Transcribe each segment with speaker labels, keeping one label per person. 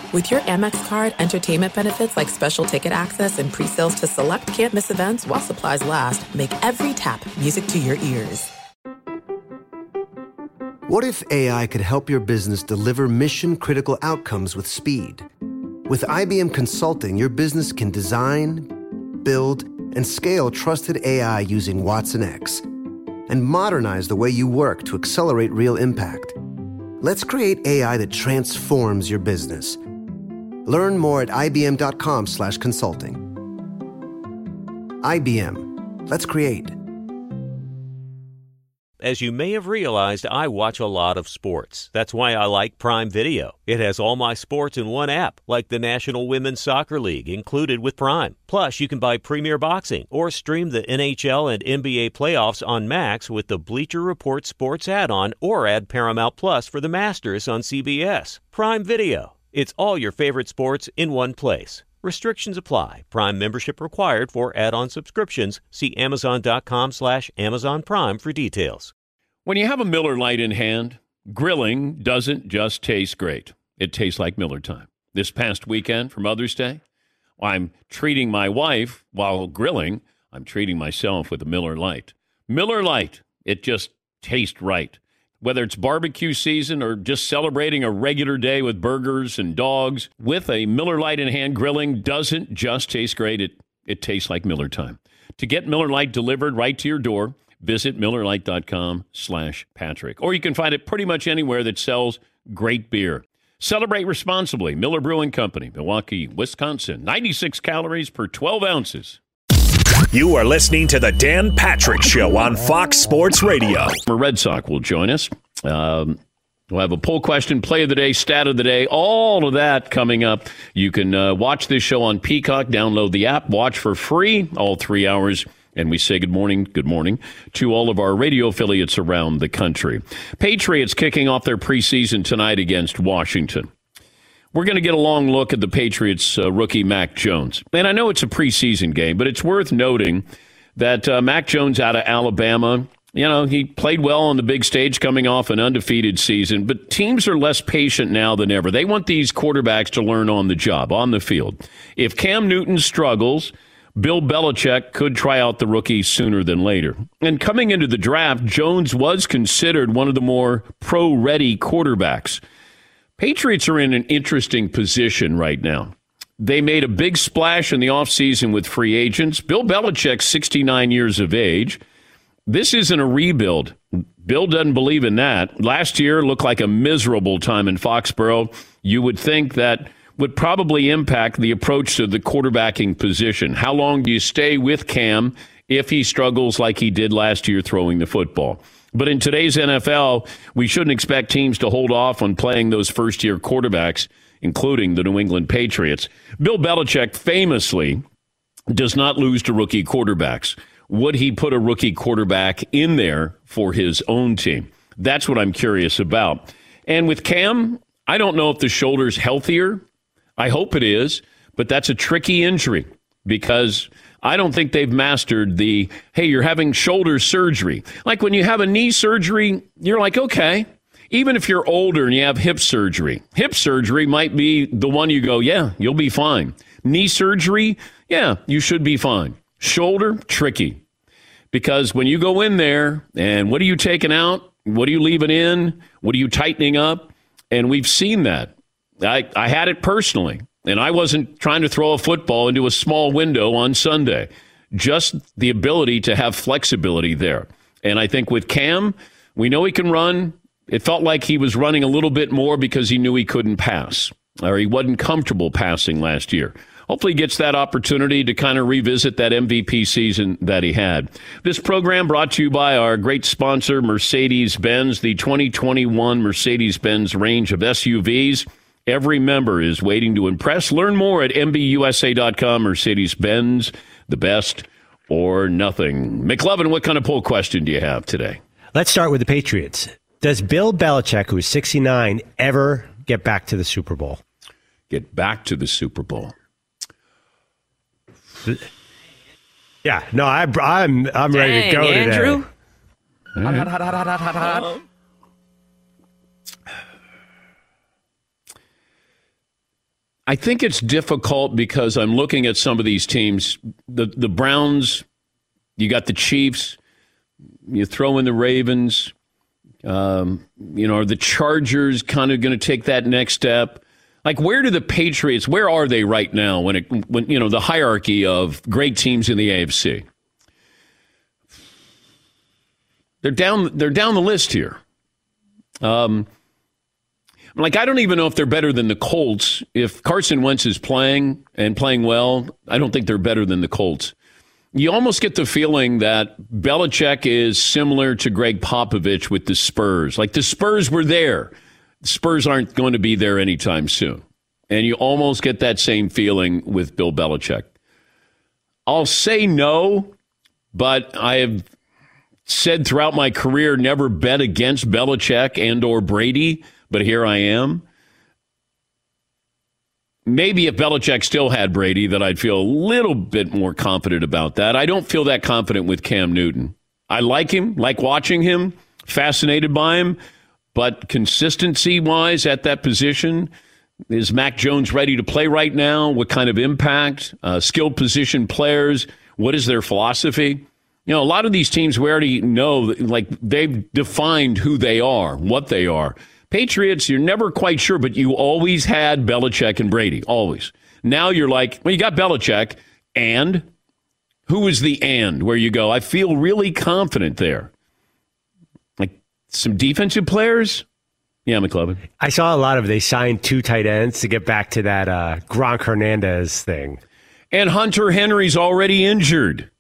Speaker 1: With your Amex card, entertainment benefits like special ticket access and pre-sales to select can't-miss events while supplies last make every tap music to your ears.
Speaker 2: What if AI could help your business deliver mission-critical outcomes with speed? With IBM Consulting, your business can design, build, and scale trusted AI using Watson X and modernize the way you work to accelerate real impact. Let's create AI that transforms your business. Learn more at ibm.com/consulting. IBM. Let's create.
Speaker 3: As you may have realized, I watch a lot of sports. That's why I like Prime Video. It has all my sports in one app, like the National Women's Soccer League, included with Prime. Plus, you can buy Premier Boxing or stream the NHL and NBA playoffs on Max with the Bleacher Report Sports add-on, or add Paramount Plus for the Masters on CBS. Prime Video. It's all your favorite sports in one place. Restrictions apply. Prime membership required for add-on subscriptions. See Amazon.com/Amazon Prime for details.
Speaker 4: When you have a Miller Lite in hand, grilling doesn't just taste great. It tastes like Miller time. This past weekend for Mother's Day, I'm treating my wife while grilling. I'm treating myself with a Miller Lite. Miller Lite, it just tastes right. Whether it's barbecue season or just celebrating a regular day with burgers and dogs, with a Miller Lite in hand, grilling doesn't just taste great. It tastes like Miller time. To get Miller Lite delivered right to your door, visit MillerLite.com/Patrick. Or you can find it pretty much anywhere that sells great beer. Celebrate responsibly. Miller Brewing Company, Milwaukee, Wisconsin. 96 calories per 12 ounces.
Speaker 5: You are listening to the Dan Patrick Show on Fox Sports Radio.
Speaker 4: Red Sox will join us. We'll have a poll question, play of the day, stat of the day, all of that coming up. You can watch this show on Peacock, download the app, watch for free all 3 hours. And we say good morning to all of our radio affiliates around the country. Patriots kicking off their preseason tonight against Washington. We're going to get a long look at the Patriots rookie Mac Jones. And I know it's a preseason game, but it's worth noting that Mac Jones out of Alabama, he played well on the big stage coming off an undefeated season, but teams are less patient now than ever. They want these quarterbacks to learn on the job, on the field. If Cam Newton struggles, Bill Belichick could try out the rookie sooner than later. And coming into the draft, Jones was considered one of the more pro-ready quarterbacks. Patriots are in an interesting position right now. They made a big splash in the offseason with free agents. Bill Belichick's 69 years of age. This isn't a rebuild. Bill doesn't believe in that. Last year looked like a miserable time in Foxborough. You would think that would probably impact the approach to the quarterbacking position. How long do you stay with Cam if he struggles like he did last year throwing the football? But in today's NFL, we shouldn't expect teams to hold off on playing those first-year quarterbacks, including the New England Patriots. Bill Belichick famously does not lose to rookie quarterbacks. Would he put a rookie quarterback in there for his own team? That's what I'm curious about. And with Cam, I don't know if the shoulder's healthier. I hope it is, but that's a tricky injury because I don't think they've mastered the, hey, you're having shoulder surgery. Like when you have a knee surgery, you're like, okay, even if you're older and you have hip surgery might be the one you go, yeah, you'll be fine. Knee surgery, yeah, you should be fine. Shoulder, tricky. Because when you go in there and what are you taking out? What are you leaving in? What are you tightening up? And we've seen that. I had it personally. And I wasn't trying to throw a football into a small window on Sunday. Just the ability to have flexibility there. And I think with Cam, we know he can run. It felt like he was running a little bit more because he knew he couldn't pass, or he wasn't comfortable passing last year. Hopefully he gets that opportunity to kind of revisit that MVP season that he had. This program brought to you by our great sponsor, Mercedes-Benz, the 2021 Mercedes-Benz range of SUVs. Every member is waiting to impress. Learn more at MBUSA.com. Mercedes-Benz, the best or nothing. McLovin, what kind of poll question do you have today?
Speaker 6: Let's start with the Patriots. Does Bill Belichick, who's 69, ever get back to the Super Bowl?
Speaker 4: Get back to the Super Bowl?
Speaker 6: Yeah, no, I'm ready to go
Speaker 7: Andrew.
Speaker 6: today.
Speaker 4: I think it's difficult because I'm looking at some of these teams. The Browns, you got the Chiefs, you throw in the Ravens. Are the Chargers kind of going to take that next step? Like, where do the Patriots, where are they right now when the hierarchy of great teams in the AFC? They're down the list here. I don't even know if they're better than the Colts. If Carson Wentz is playing and playing well, I don't think they're better than the Colts. You almost get the feeling that Belichick is similar to Greg Popovich with the Spurs. Like, the Spurs were there. The Spurs aren't going to be there anytime soon. And you almost get that same feeling with Bill Belichick. I'll say no, but I have said throughout my career, never bet against Belichick and or Brady, but here I am. Maybe if Belichick still had Brady, that I'd feel a little bit more confident about that. I don't feel that confident with Cam Newton. I like him, like watching him, fascinated by him, but consistency-wise at that position, is Mac Jones ready to play right now? What kind of impact? Skilled position players, what is their philosophy? A lot of these teams we already know, like, they've defined who they are, what they are. Patriots, you're never quite sure, but you always had Belichick and Brady, always. Now you're like, well, you got Belichick, and who is the and where you go, I feel really confident there. Like, some defensive players? Yeah, McLovin.
Speaker 6: I saw a lot of, they signed 2 tight ends to get back to that Gronk Hernandez thing.
Speaker 4: And Hunter Henry's already injured.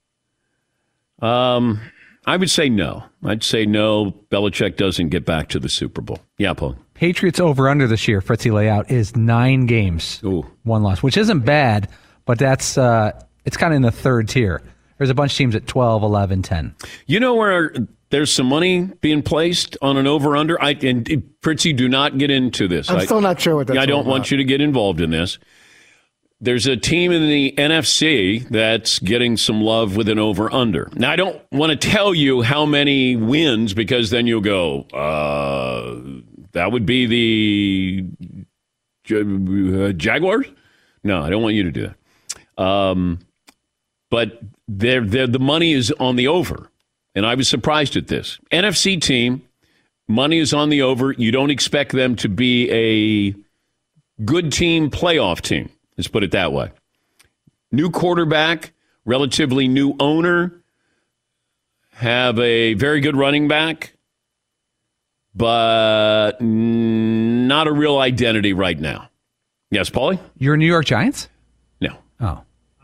Speaker 4: I would say no. I'd say no. Belichick doesn't get back to the Super Bowl. Yeah, Paul.
Speaker 7: Patriots over-under this year, Fritzy layout, is 9 games.
Speaker 4: Ooh.
Speaker 7: 1 loss, which isn't bad, but that's it's kind of in the third tier. There's a bunch of teams at 12, 11, 10.
Speaker 4: You know where there's some money being placed on an over-under? And Fritzy, do not get into this.
Speaker 8: I'm still not sure what that's
Speaker 4: I don't want you to get involved in this. There's a team in the NFC that's getting some love with an over-under. Now, I don't want to tell you how many wins, because then you'll go, that would be the Jaguars? No, I don't want you to do that. But the money is on the over, and I was surprised at this. NFC team, money is on the over. You don't expect them to be a good team, playoff team. Let's put it that way. New quarterback, relatively new owner, have a very good running back, but not a real identity right now. Yes, Paulie?
Speaker 7: You're New York Giants?
Speaker 4: No.
Speaker 7: Oh.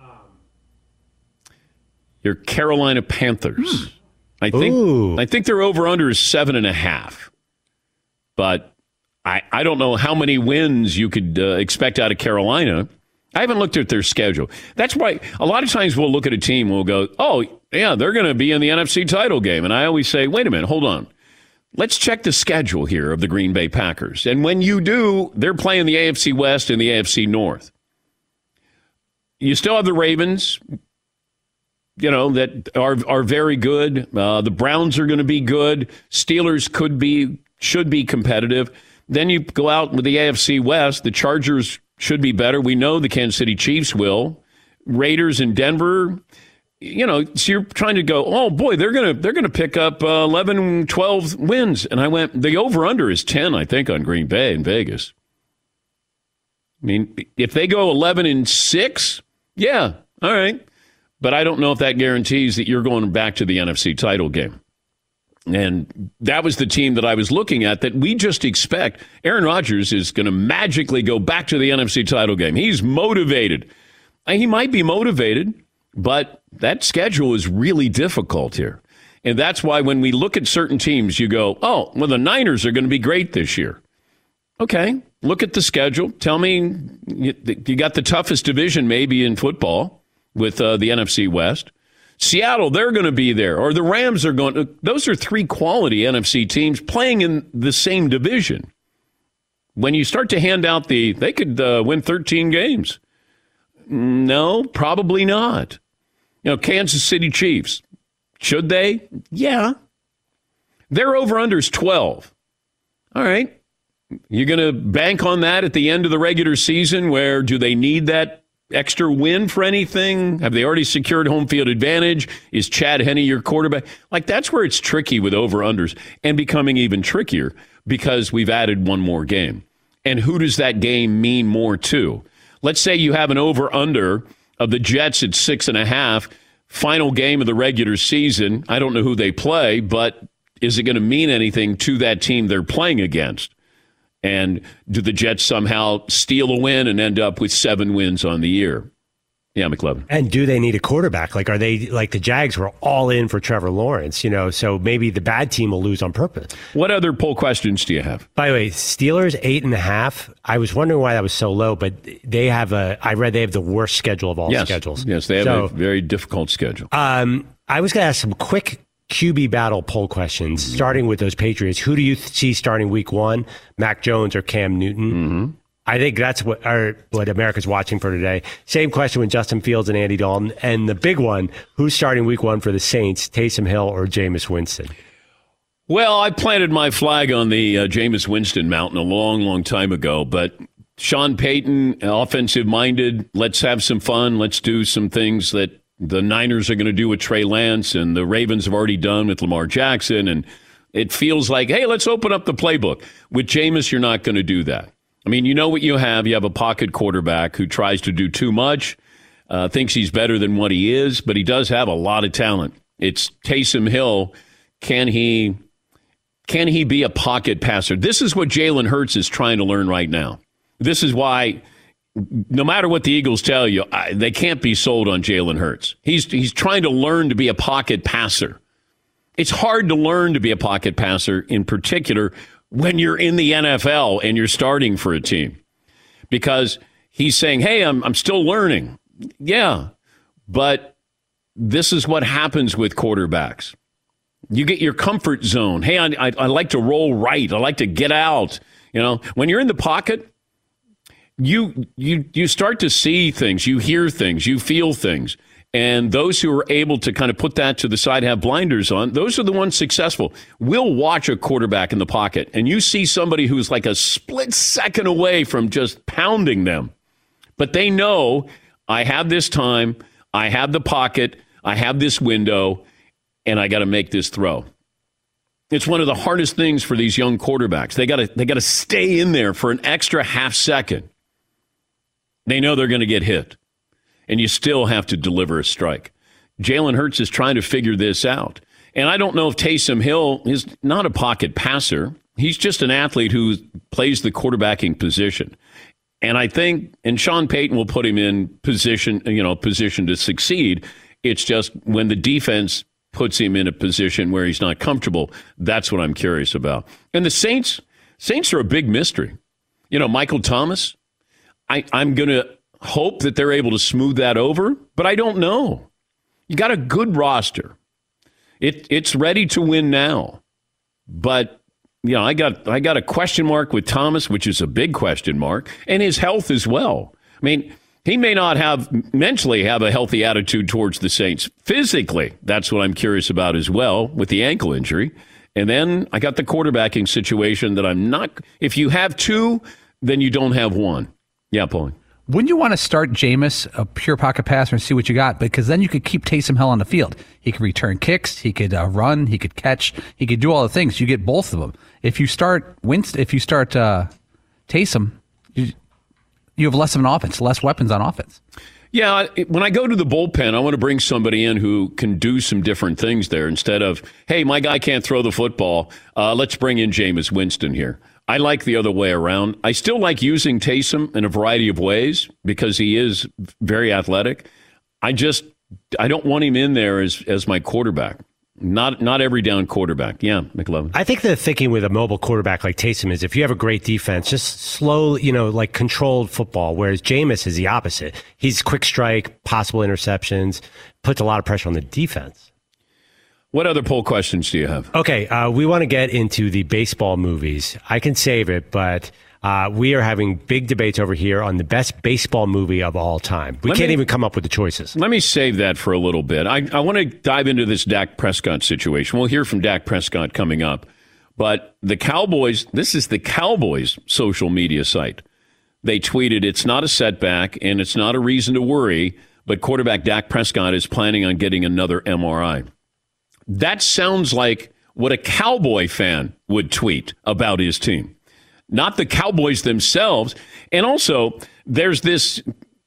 Speaker 4: You're Carolina Panthers. I think their over-under is 7.5. But I don't know how many wins you could expect out of Carolina. I haven't looked at their schedule. That's why a lot of times we'll look at a team and we'll go, oh, yeah, they're going to be in the NFC title game. And I always say, wait a minute, hold on. Let's check the schedule here of the Green Bay Packers. And when you do, they're playing the AFC West and the AFC North. You still have the Ravens, that are very good. The Browns are going to be good. Steelers should be competitive. Then you go out with the AFC West. The Chargers should be better. We know the Kansas City Chiefs will. Raiders in Denver, so you're trying to go, oh boy, they're gonna pick up 11, 12 wins. And I went, the over-under is 10, I think, on Green Bay in Vegas. I mean, if they go 11-6, yeah, all right. But I don't know if that guarantees that you're going back to the NFC title game. And that was the team that I was looking at that we just expect. Aaron Rodgers is going to magically go back to the NFC title game. He's motivated. He might be motivated, but that schedule is really difficult here. And that's why when we look at certain teams, you go, oh, well, the Niners are going to be great this year. Okay, look at the schedule. Tell me, you got the toughest division maybe in football with the NFC West. Seattle, they're going to be there. Or the Rams are going to. Those are 3 quality NFC teams playing in the same division. When you start to hand out they could win 13 games. No, probably not. Kansas City Chiefs. Should they? Yeah. Their over-under is 12. All right. You going to bank on that at the end of the regular season? Where do they need that extra win for anything? Have they already secured home field advantage? Is Chad Henne your quarterback? Like, that's where it's tricky with over-unders, and becoming even trickier because we've added one more game. And who does that game mean more to? Let's say you have an over-under of the Jets at 6.5, final game of the regular season. I don't know who they play, but is it going to mean anything to that team they're playing against? And do the Jets somehow steal a win and end up with 7 wins on the year? Yeah, McLovin.
Speaker 6: And do they need a quarterback? Like, are they like the Jags were all in for Trevor Lawrence, so maybe the bad team will lose on purpose.
Speaker 4: What other poll questions do you have?
Speaker 6: By the way, Steelers 8.5. I was wondering why that was so low, but they have I read they have the worst schedule of all schedules.
Speaker 4: Yes, they have a very difficult schedule.
Speaker 6: I was going to ask some quick QB battle poll questions, starting with those Patriots. Who do you see starting week 1, Mac Jones or Cam Newton?
Speaker 4: Mm-hmm.
Speaker 6: I think that's what America's watching for today. Same question with Justin Fields and Andy Dalton. And the big one, who's starting week 1 for the Saints, Taysom Hill or Jameis Winston?
Speaker 4: Well, I planted my flag on the Jameis Winston mountain a long, long time ago, but Sean Payton, offensive-minded, let's have some fun, let's do some things that the Niners are going to do with Trey Lance and the Ravens have already done with Lamar Jackson. And it feels like, hey, let's open up the playbook. With Jameis, you're not going to do that. I mean, you know what you have. You have a pocket quarterback who tries to do too much, thinks he's better than what he is, but he does have a lot of talent. It's Taysom Hill. Can he be a pocket passer? This is what Jalen Hurts is trying to learn right now. This is why no matter what the Eagles tell you, they can't be sold on Jalen Hurts. He's trying to learn to be a pocket passer. It's hard to learn to be a pocket passer, in particular, when you're in the NFL and you're starting for a team. Because he's saying, hey, I'm still learning. Yeah, but this is what happens with quarterbacks. You get your comfort zone. Hey, I like to roll right. I like to get out. When you're in the pocket, you start to see things, you hear things, you feel things. And those who are able to kind of put that to the side, have blinders on, those are the ones successful. We'll watch a quarterback in the pocket, and you see somebody who's like a split second away from just pounding them. But they know, I have this time, I have the pocket, I have this window, and I got to make this throw. It's one of the hardest things for these young quarterbacks. They got to stay in there for an extra half second. They know they're going to get hit, and you still have to deliver a strike. Jalen Hurts is trying to figure this out. And I don't know if Taysom Hill is not a pocket passer. He's just an athlete who plays the quarterbacking position. And I think, and Sean Payton will put him in position to succeed. It's just when the defense puts him in a position where he's not comfortable, that's what I'm curious about. And the Saints are a big mystery. Michael Thomas, I'm going to hope that they're able to smooth that over, but I don't know. You got a good roster. It's ready to win now. But, I got a question mark with Thomas, which is a big question mark, and his health as well. I mean, he may not mentally have a healthy attitude towards the Saints. Physically, that's what I'm curious about as well with the ankle injury. And then I got the quarterbacking situation that I'm not. If you have two, then you don't have one. Yeah, Paulie.
Speaker 7: Wouldn't you want to start Jameis, a pure pocket passer, and see what you got? Because then you could keep Taysom Hill on the field. He could return kicks, he could run, he could catch, he could do all the things. You get both of them. If you start Taysom, you have less of an offense, less weapons on offense.
Speaker 4: Yeah, when I go to the bullpen, I want to bring somebody in who can do some different things there instead of, hey, my guy can't throw the football. Let's bring in Jameis Winston here. I like the other way around. I still like using Taysom in a variety of ways because he is very athletic. I don't want him in there as my quarterback. Not every down quarterback. Yeah, McLovin.
Speaker 6: I think the thinking with a mobile quarterback like Taysom is if you have a great defense, just slow, like controlled football, whereas Jameis is the opposite. He's quick strike, possible interceptions, puts a lot of pressure on the defense.
Speaker 4: What other poll questions do you have?
Speaker 6: Okay, we want to get into the baseball movies. I can save it, but we are having big debates over here on the best baseball movie of all time. We can't even come up with the choices. Let
Speaker 4: me save that for a little bit. I want to dive into this Dak Prescott situation. We'll hear from Dak Prescott coming up. But the Cowboys, this is the Cowboys' social media site. They tweeted, "It's not a setback and it's not a reason to worry, but quarterback Dak Prescott is planning on getting another MRI." That sounds like what a Cowboy fan would tweet about his team, not the Cowboys themselves. And also, there's this,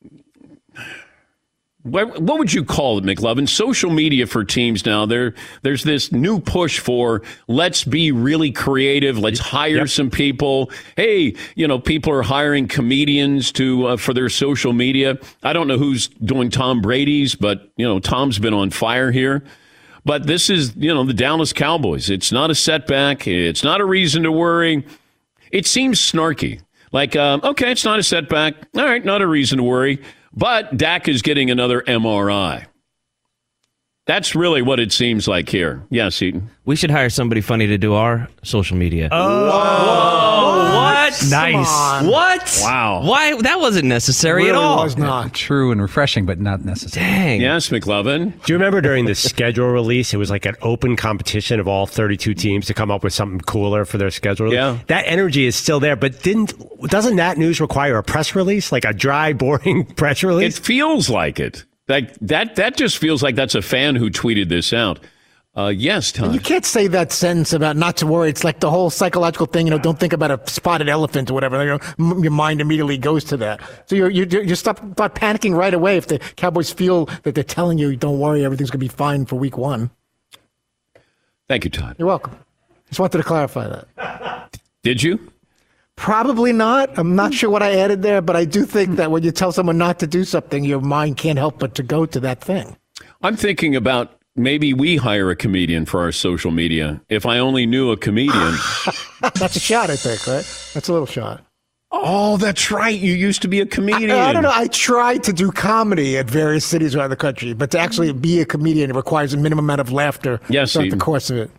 Speaker 4: what would you call it, McLovin? Social media for teams now. There's this new push for, let's be really creative. Let's hire some people. Hey, people are hiring comedians for their social media. I don't know who's doing Tom Brady's, but, Tom's been on fire here. But this is, the Dallas Cowboys. It's not a setback. It's not a reason to worry. It seems snarky. Like, okay, it's not a setback. All right, not a reason to worry. But Dak is getting another MRI. That's really what it seems like here. Yes, Eaton.
Speaker 8: We should hire somebody funny to do our social media.
Speaker 4: Oh,
Speaker 8: what?
Speaker 6: Nice.
Speaker 8: What?
Speaker 4: Wow.
Speaker 8: Why? That wasn't necessary
Speaker 9: really
Speaker 8: at all.
Speaker 9: Was not.
Speaker 7: True and refreshing, but not necessary.
Speaker 8: Dang.
Speaker 4: Yes, McLovin.
Speaker 6: Do you remember during the schedule release, it was like an open competition of all 32 teams to come up with something cooler for their schedule?
Speaker 4: Yeah.
Speaker 6: That energy is still there, but doesn't that news require a press release, like a dry, boring press release?
Speaker 4: It feels like it. Like that just feels like that's a fan who tweeted this out. Yes, Todd.
Speaker 9: And you can't say that sentence about not to worry. It's like the whole psychological thing. Don't think about a spotted elephant or whatever. Your mind immediately goes to that. So you start panicking right away if the Cowboys feel that they're telling you, don't worry, everything's going to be fine for week one.
Speaker 4: Thank you, Todd.
Speaker 9: You're welcome. Just wanted to clarify that.
Speaker 4: Did you?
Speaker 9: Probably not. I'm not sure what I added there, but I do think that when you tell someone not to do something, your mind can't help but to go to that thing.
Speaker 4: I'm thinking about maybe we hire a comedian for our social media. If I only knew a comedian.
Speaker 9: That's a shot, I think, right? That's a little shot.
Speaker 4: Oh, that's right. You used to be a comedian.
Speaker 9: I don't know. I tried to do comedy at various cities around the country, but to actually be a comedian, it requires a minimum amount of laughter throughout the course of it.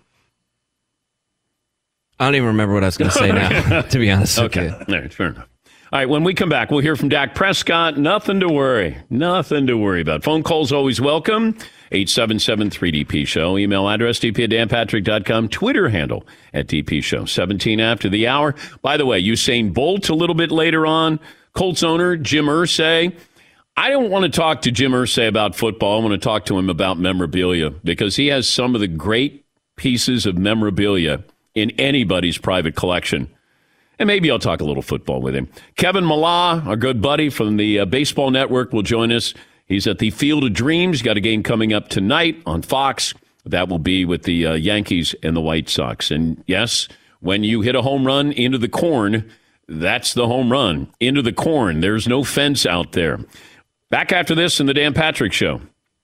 Speaker 8: I don't even remember what I was going to say now, to be honest with you.
Speaker 4: All right, fair enough. All right, when we come back, we'll hear from Dak Prescott. Nothing to worry. Nothing to worry about. Phone calls always welcome. 877-3DP-SHOW. Email address, dp@danpatrick.com. Twitter handle @DP-SHOW. 17 after the hour. By the way, Usain Bolt a little bit later on. Colts owner Jim Irsay. I don't want to talk to Jim Irsay about football. I want to talk to him about memorabilia because he has some of the great pieces of memorabilia in anybody's private collection. And maybe I'll talk a little football with him. Kevin Millar, our good buddy from the Baseball Network, will join us. He's at the Field of Dreams. Got a game coming up tonight on Fox. That will be with the Yankees and the White Sox. And yes, when you hit a home run into the corn, that's the home run. Into the corn. There's no fence out there. Back after this in the Dan Patrick Show.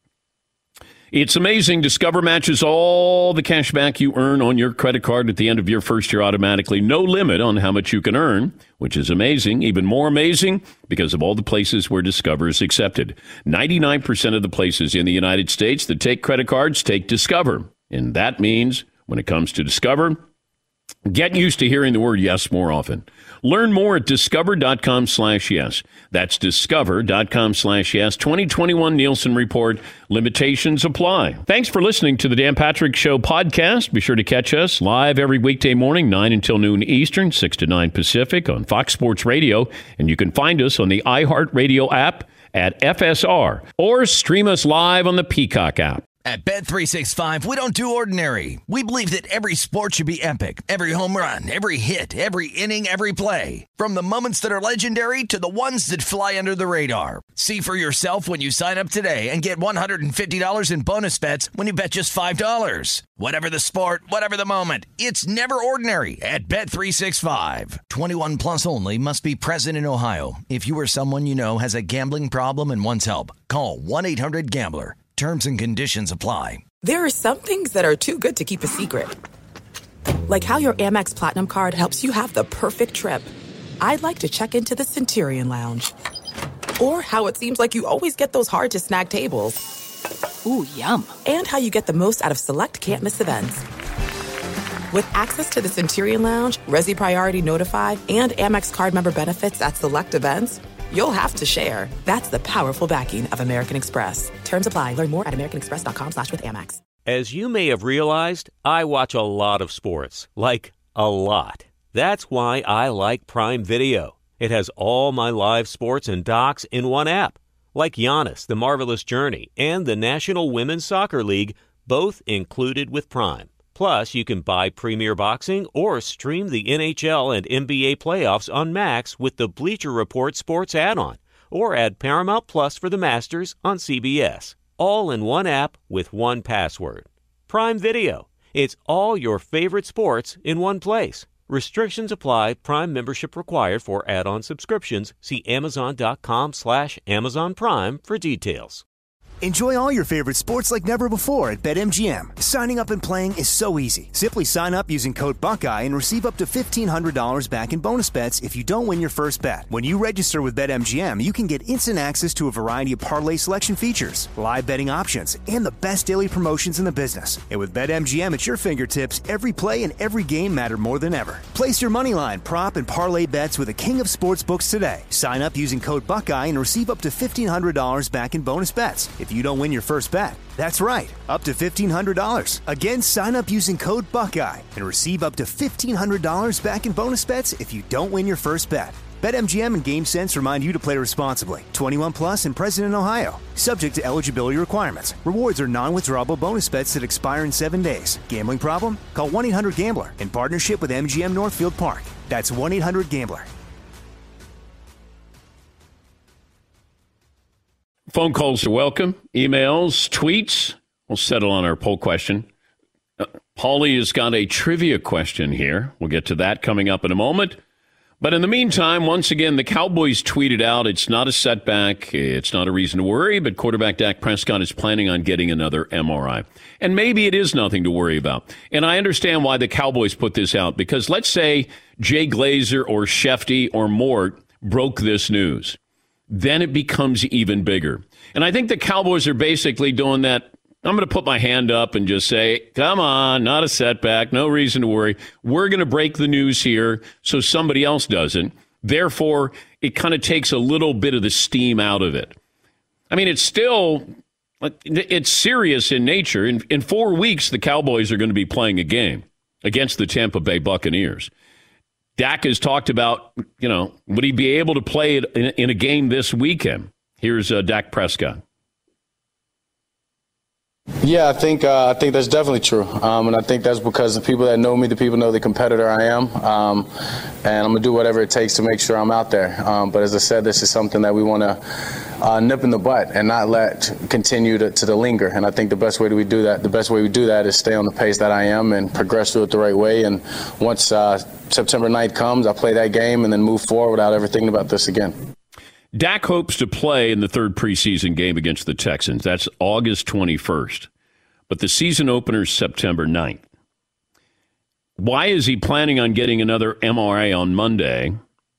Speaker 4: It's amazing. Discover matches all the cash back you earn on your credit card at the end of your first year automatically. No limit on how much you can earn, which is amazing. Even more amazing because of all the places where Discover is accepted. 99% of the places in the United States that take credit cards take Discover. And that means when it comes to Discover, get used to hearing the word yes more often. Learn more at discover.com/yes. That's discover.com/yes. 2021 Nielsen Report. Limitations apply. Thanks for listening to the Dan Patrick Show podcast. Be sure to catch us live every weekday morning, 9 until noon Eastern, 6 to 9 Pacific on Fox Sports Radio. And you can find us on the iHeartRadio app at FSR or stream us live on the Peacock app.
Speaker 10: At Bet365, we don't do ordinary. We believe that every sport should be epic. Every home run, every hit, every inning, every play. From the moments that are legendary to the ones that fly under the radar. See for yourself when you sign up today and get $150 in bonus bets when you bet just $5. Whatever the sport, whatever the moment, it's never ordinary at Bet365. 21 plus only. Must be present in Ohio. If you or someone you know has a gambling problem and wants help, call 1-800-GAMBLER. Terms and conditions apply.
Speaker 1: There are some things that are too good to keep a secret. Like how your Amex Platinum card helps you have the perfect trip. I'd like to check into the Centurion Lounge. Or how it seems like you always get those hard-to-snag tables.
Speaker 11: Ooh, yum.
Speaker 1: And how you get the most out of select can't-miss events. With access to the Centurion Lounge, Resi Priority Notified, and Amex card member benefits at select events, you'll have to share. That's the powerful backing of American Express. Terms apply. Learn more at americanexpress.com/withAmex.
Speaker 3: As you may have realized, I watch a lot of sports. Like, a lot. That's why I like Prime Video. It has all my live sports and docs in one app. Like Giannis, The Marvelous Journey, and the National Women's Soccer League, both included with Prime. Plus, you can buy Premier Boxing or stream the NHL and NBA playoffs on Max with the Bleacher Report Sports add-on, or add Paramount Plus for the Masters on CBS. All in one app with one password. Prime Video. It's all your favorite sports in one place. Restrictions apply. Prime membership required for add-on subscriptions. See Amazon.com/Amazon Prime for details.
Speaker 12: Enjoy all your favorite sports like never before at BetMGM. Signing up and playing is so easy. Simply sign up using code Buckeye and receive up to $1,500 back in bonus bets if you don't win your first bet. When you register with BetMGM, you can get instant access to a variety of parlay selection features, live betting options, and the best daily promotions in the business. And with BetMGM at your fingertips, every play and every game matter more than ever. Place your moneyline, prop, and parlay bets with the king of sportsbooks today. Sign up using code Buckeye and receive up to $1,500 back in bonus bets if you don't win your first bet. That's right, up to $1,500. Again, sign up using code Buckeye and receive up to $1,500 back in bonus bets if you don't win your first bet. BetMGM and GameSense remind you to play responsibly. 21 plus and present in Ohio. Subject to eligibility requirements. Rewards are non-withdrawable bonus bets that expire in 7 days. Gambling problem? Call 1-800-GAMBLER in partnership with MGM Northfield Park. That's 1-800-GAMBLER.
Speaker 4: Phone calls are welcome. Emails, tweets. We'll settle on our poll question. Paulie has got a trivia question here. We'll get to that coming up in a moment. But in the meantime, once again, the Cowboys tweeted out it's not a setback. It's not a reason to worry, but quarterback Dak Prescott is planning on getting another MRI. And maybe it is nothing to worry about. And I understand why the Cowboys put this out, because let's say Jay Glazer or Shefty or Mort broke this news. Then it becomes even bigger. And I think the Cowboys are basically doing that. I'm going to put my hand up and just say, come on, not a setback, no reason to worry. We're going to break the news here so somebody else doesn't. Therefore, it kind of takes a little bit of the steam out of it. I mean, it's serious in nature. In 4 weeks, the Cowboys are going to be playing a game against the Tampa Bay Buccaneers. Dak has talked about, would he be able to play it in a game this weekend? Here's Dak Prescott.
Speaker 13: Yeah, I think that's definitely true. And I think that's because the people that know me, the people know the competitor I am. And I'm going to do whatever it takes to make sure I'm out there. But as I said, this is something that we want to nip in the butt and not let continue to linger. And I think the best way we do that is stay on the pace that I am and progress through it the right way. And once September 9th comes, I'll play that game and then move forward without ever thinking about this again.
Speaker 4: Dak hopes to play in the third preseason game against the Texans. That's August 21st. But the season opener is September 9th. Why is he planning on getting another MRI on Monday?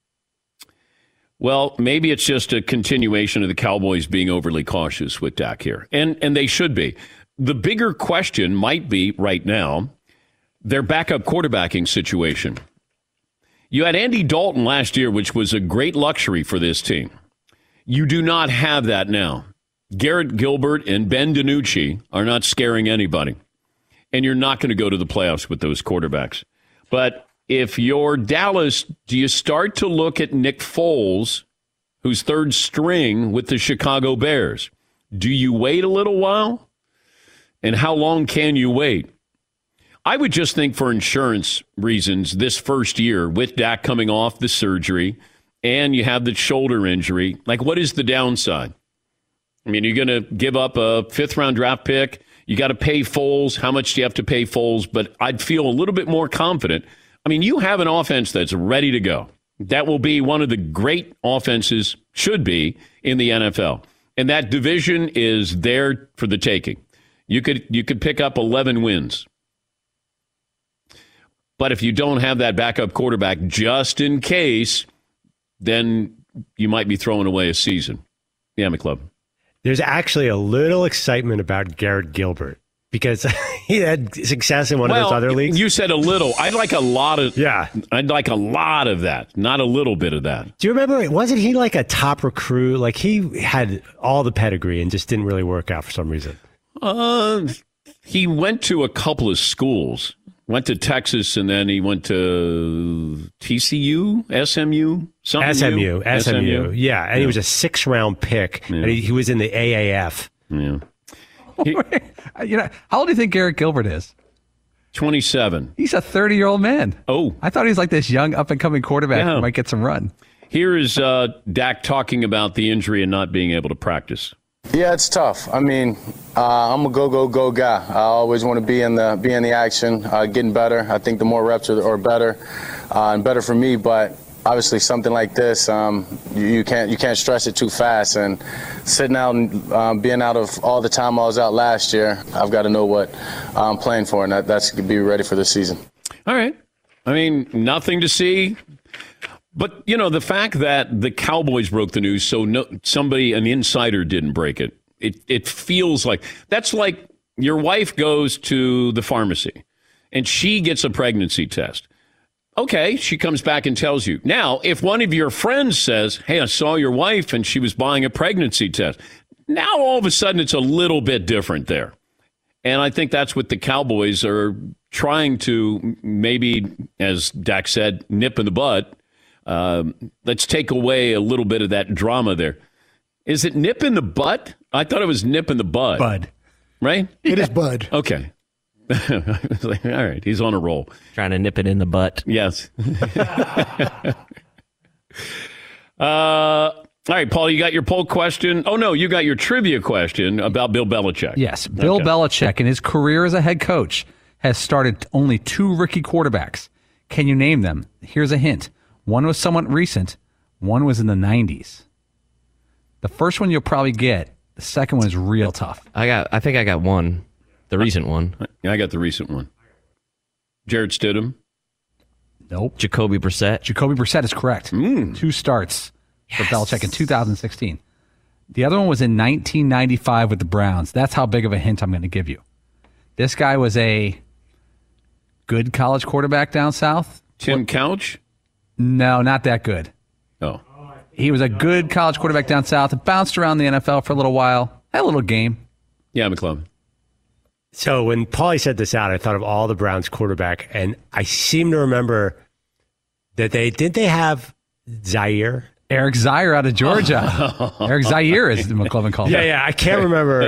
Speaker 4: Well, maybe it's just a continuation of the Cowboys being overly cautious with Dak here. And they should be. The bigger question might be right now their backup quarterbacking situation. You had Andy Dalton last year, which was a great luxury for this team. You do not have that now. Garrett Gilbert and Ben DiNucci are not scaring anybody. And you're not going to go to the playoffs with those quarterbacks. But if you're Dallas, do you start to look at Nick Foles, who's third string with the Chicago Bears? Do you wait a little while? And how long can you wait? I would just think for insurance reasons this first year with Dak coming off the surgery and you have the shoulder injury, like what is the downside? I mean, you're going to give up a fifth-round draft pick. You got to pay Foles. How much do you have to pay Foles? But I'd feel a little bit more confident. I mean, you have an offense that's ready to go. That will be one of the great offenses, should be, in the NFL. And that division is there for the taking. You could pick up 11 wins. But if you don't have that backup quarterback just in case, then you might be throwing away a season. Yeah, McLovin.
Speaker 6: There's actually a little excitement about Garrett Gilbert because he had success in one of those other leagues.
Speaker 4: You said a little. I'd like a lot of I'd like a lot of that, not a little bit of that.
Speaker 6: Do you remember, wasn't he like a top recruit? Like he had all the pedigree and just didn't really work out for some reason.
Speaker 4: He went to a couple of schools. Went to Texas, and then he went to TCU, SMU, something.
Speaker 6: SMU. Yeah, and he was a 6th-round pick, and he was in the AAF.
Speaker 4: Yeah.
Speaker 7: How old do you think Garrett Gilbert is?
Speaker 4: 27.
Speaker 7: He's a 30-year-old man.
Speaker 4: Oh.
Speaker 7: I thought he was like this young, up-and-coming quarterback who might get some run.
Speaker 4: Here is Dak talking about the injury and not being able to practice.
Speaker 13: Yeah, it's tough. I mean, I'm a go guy. I always want to be in the action, getting better. I think the more reps are better, and better for me. But obviously, something like this, you can't stress it too fast. And sitting out and being out of all the time I was out last year, I've got to know what I'm playing for, and that's to be ready for the season.
Speaker 4: All right. I mean, nothing to see. But, the fact that the Cowboys broke the news, so an insider didn't break it, it feels like that's like your wife goes to the pharmacy and she gets a pregnancy test. Okay, she comes back and tells you. Now, if one of your friends says, hey, I saw your wife and she was buying a pregnancy test, now all of a sudden it's a little bit different there. And I think that's what the Cowboys are trying to maybe, as Dak said, nip in the bud. Let's take away a little bit of that drama there. Is it nip in the butt? I thought it was nip in the bud.
Speaker 7: Bud.
Speaker 4: Right?
Speaker 9: It is bud.
Speaker 4: Okay. I was like, all right, he's on a roll.
Speaker 8: Trying to nip it in the butt.
Speaker 4: Yes. All right, Paul, you got your poll question. Oh, no, you got your trivia question about Bill Belichick.
Speaker 7: Yes, Bill Belichick in his career as a head coach has started only 2 rookie quarterbacks. Can you name them? Here's a hint. One was somewhat recent. One was in the 90s. The first one you'll probably get. The second one is real tough.
Speaker 8: I think I got one. The recent one.
Speaker 4: Yeah, I got the recent one. Jared Stidham.
Speaker 7: Nope.
Speaker 8: Jacoby Brissett.
Speaker 7: Jacoby Brissett is correct. 2 starts for Belichick in 2016. The other one was in 1995 with the Browns. That's how big of a hint I'm going to give you. This guy was a good college quarterback down south.
Speaker 4: Tim Couch?
Speaker 7: No, not that good.
Speaker 4: Oh.
Speaker 7: He was a good college quarterback down south. Bounced around the NFL for a little while. Had a little game.
Speaker 4: Yeah, McClellan.
Speaker 6: So when Paulie said this out, I thought of all the Browns quarterback, and I seem to remember that didn't they have Zaire?
Speaker 7: Eric Zaire out of Georgia. Eric Zaire, as McClellan called him.
Speaker 6: Yeah, I can't remember.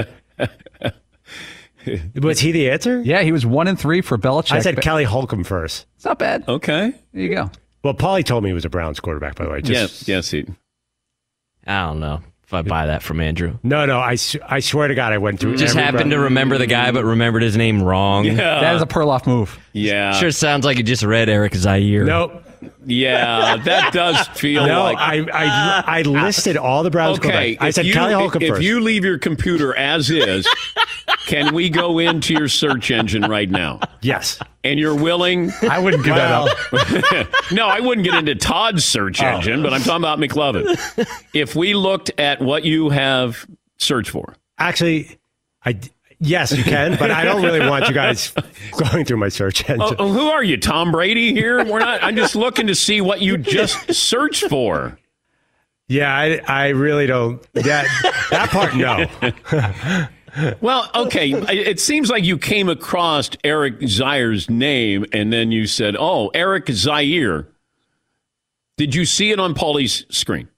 Speaker 6: Was he the answer?
Speaker 7: Yeah, he was 1-3 for Belichick.
Speaker 6: I said Kelly Holcomb first.
Speaker 7: It's not bad.
Speaker 4: Okay.
Speaker 7: There you go.
Speaker 6: Well, Paulie told me he was a Browns quarterback, by the way.
Speaker 4: Yes.
Speaker 8: I don't know if I buy that from Andrew.
Speaker 6: No, I swear to God, I went through.
Speaker 8: Just happened to remember the guy, but remembered his name wrong.
Speaker 4: Yeah.
Speaker 7: That is a Perloff move.
Speaker 4: Yeah.
Speaker 8: Sure sounds like you just read Eric Zaire.
Speaker 6: Nope.
Speaker 4: Yeah, that does feel like...
Speaker 6: I listed all the Browns quarterbacks. I said Kelly Holcomb first.
Speaker 4: If you leave your computer as is, can we go into your search engine right now?
Speaker 6: Yes.
Speaker 4: And you're willing...
Speaker 6: I wouldn't give that up.
Speaker 4: No, I wouldn't get into Todd's search engine, but I'm talking about McLovin. If we looked at what you have searched for.
Speaker 6: Actually, yes, you can, but I don't really want you guys going through my search engine.
Speaker 4: Who are you, Tom Brady here? We're not. I'm just looking to see what you just searched for.
Speaker 6: Yeah, I really don't. That part, no.
Speaker 4: Well, okay. It seems like you came across Eric Zaire's name, and then you said, "Oh, Eric Zaire." Did you see it on Paulie's screen?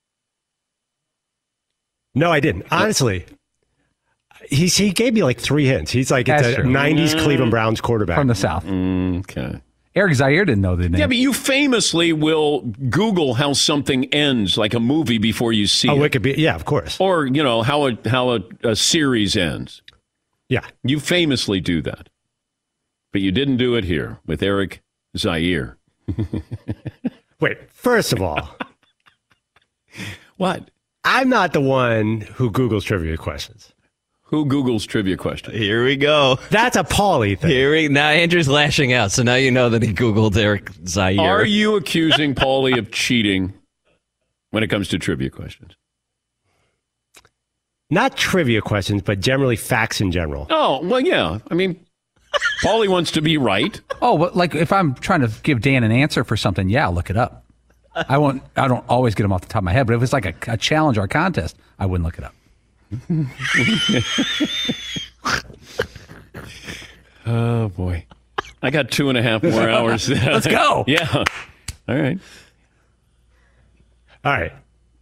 Speaker 6: No, I didn't. Honestly. He gave me like 3 hints. He's like, it's a 90s Cleveland Browns quarterback.
Speaker 7: From the South.
Speaker 4: Okay.
Speaker 7: Eric Zaire didn't know the name.
Speaker 4: Yeah, but you famously will Google how something ends, like a movie, before you see it.
Speaker 6: Wikipedia. Yeah, of course.
Speaker 4: Or, how a series ends.
Speaker 6: Yeah.
Speaker 4: You famously do that. But you didn't do it here with Eric Zaire.
Speaker 6: Wait, first of all.
Speaker 4: What?
Speaker 6: I'm not the one who Googles trivia questions.
Speaker 4: Who Googles trivia questions?
Speaker 8: Here we go.
Speaker 6: That's a Paulie thing.
Speaker 8: Now Andrew's lashing out, so now you know that he Googled Eric Zaire.
Speaker 4: Are you accusing Paulie of cheating when it comes to trivia questions?
Speaker 6: Not trivia questions, but generally facts in general.
Speaker 4: Oh, well, yeah. I mean, Paulie wants to be right.
Speaker 7: Oh, but like if I'm trying to give Dan an answer for something, yeah, I'll look it up. I don't always get them off the top of my head, but if it's like a challenge or a contest, I wouldn't look it up.
Speaker 4: Oh, boy. I got 2.5 more hours.
Speaker 8: Let's go.
Speaker 4: Yeah. All right.
Speaker 6: All right.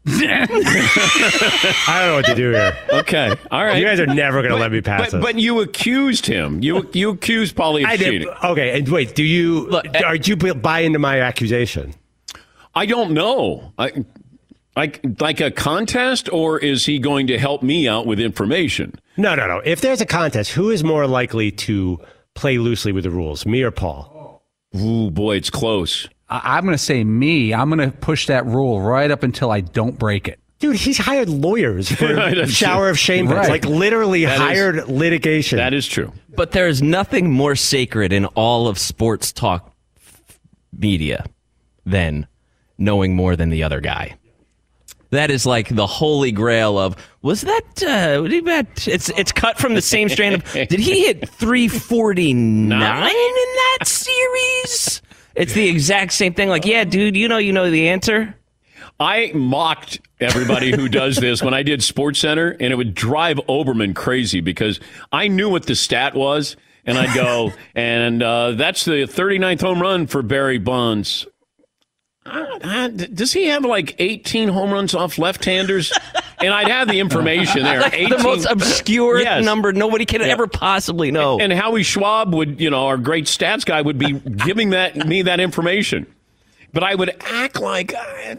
Speaker 6: I don't know what to do here.
Speaker 4: Okay. All right.
Speaker 6: You guys are never going to let me pass this.
Speaker 4: But you accused him. You accused Paulie of cheating.
Speaker 6: Okay. And wait, do you buy into my accusation?
Speaker 4: I don't know. Like a contest, or is he going to help me out with information?
Speaker 6: No. If there's a contest, who is more likely to play loosely with the rules, me or Paul?
Speaker 4: Ooh, boy, it's close.
Speaker 7: I'm going to say me. I'm going to push that rule right up until I don't break it.
Speaker 6: Dude, he's hired lawyers for shower of shame. Right. Like literally hired litigation.
Speaker 4: That is true.
Speaker 8: But there is nothing more sacred in all of sports talk media than knowing more than the other guy. That is like the holy grail of, was that, it's cut from the same strand of, did he hit 349 in that series? It's the exact same thing. Like, yeah, dude, you know the answer.
Speaker 4: I mocked everybody who does this when I did SportsCenter, and it would drive Oberman crazy because I knew what the stat was, and I'd go, and that's the 39th home run for Barry Bonds. Does he have like 18 home runs off left-handers? And I'd have the information there.
Speaker 8: Like 18, the most obscure number nobody can ever possibly know.
Speaker 4: And Howie Schwab would, our great stats guy, would be giving me that information. But I would act like,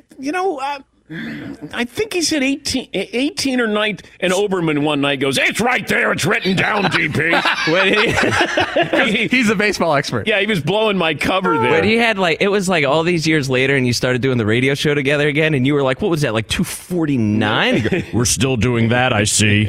Speaker 4: I think he said 18 or 19. And Oberman one night goes, it's right there. It's written down, DP.
Speaker 7: He's a baseball expert.
Speaker 4: Yeah, he was blowing my cover there.
Speaker 8: But he had it was like all these years later, and you started doing the radio show together again, and you were like, what was that, like 249?
Speaker 14: We're still doing that, I see.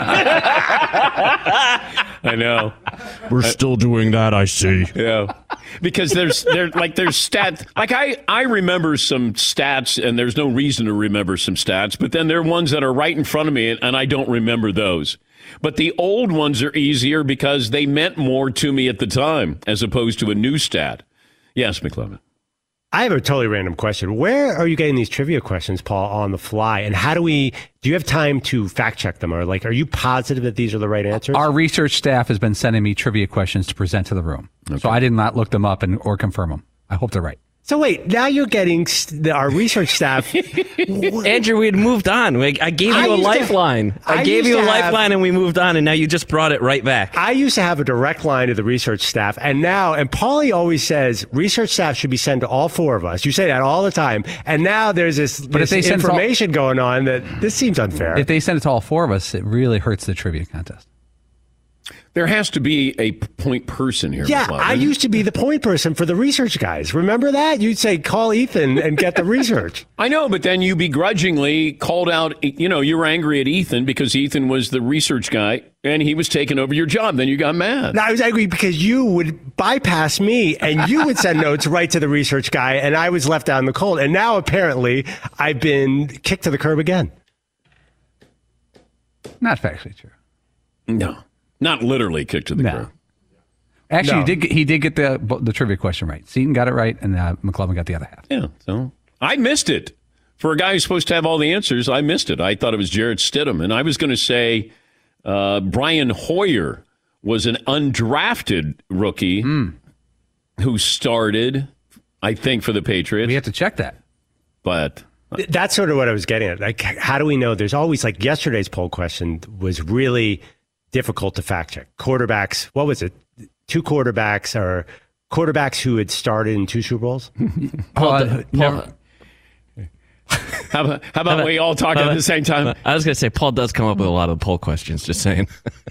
Speaker 4: I know.
Speaker 14: We're still doing that, I see.
Speaker 4: Yeah. Because there's stats. Like I remember some stats, and there's no reason to remember some stats, but then there are ones that are right in front of me, and I don't remember those. But the old ones are easier because they meant more to me at the time, as opposed to a new stat. Yes, McLovin.
Speaker 6: I have a totally random question. Where are you getting these trivia questions, Paul, on the fly? And do you have time to fact check them? Or are you positive that these are the right answers?
Speaker 7: Our research staff has been sending me trivia questions to present to the room. Okay. So I did not look them up or confirm them. I hope they're right.
Speaker 6: So wait, now you're getting our research staff.
Speaker 8: Andrew, we had moved on. I gave you a lifeline. I gave you a lifeline and we moved on, and now you just brought it right back.
Speaker 6: I used to have a direct line to the research staff, and Paulie always says research staff should be sent to all four of us. You say that all the time, and now there's this information going on that this seems unfair.
Speaker 7: If they send it to all four of us, it really hurts the trivia contest.
Speaker 4: There has to be a point person here.
Speaker 6: Yeah, I used to be the point person for the research guys. Remember that? You'd say, call Ethan and get the research.
Speaker 4: I know, but then you begrudgingly called out, you were angry at Ethan because Ethan was the research guy and he was taking over your job. Then you got mad.
Speaker 6: No, I was angry because you would bypass me and you would send notes right to the research guy and I was left out in the cold. And now apparently I've been kicked to the curb again.
Speaker 7: Not factually true.
Speaker 4: No. Not literally kicked to the curb.
Speaker 7: Actually, he did get the trivia question right. Seton got it right, and McLovin got the other half.
Speaker 4: Yeah, so I missed it. For a guy who's supposed to have all the answers, I missed it. I thought it was Jarrett Stidham, and I was going to say Brian Hoyer was an undrafted rookie who started, I think, for the Patriots.
Speaker 7: We have to check that.
Speaker 4: But
Speaker 6: that's sort of what I was getting at. Like, how do we know? There's always, yesterday's poll question was really difficult to fact check. Quarterbacks, what was it? 2 quarterbacks or quarterbacks who had started in 2 Super Bowls?
Speaker 4: How about we all talk at the same time?
Speaker 8: I was going to say, Paul does come up with a lot of poll questions, just saying.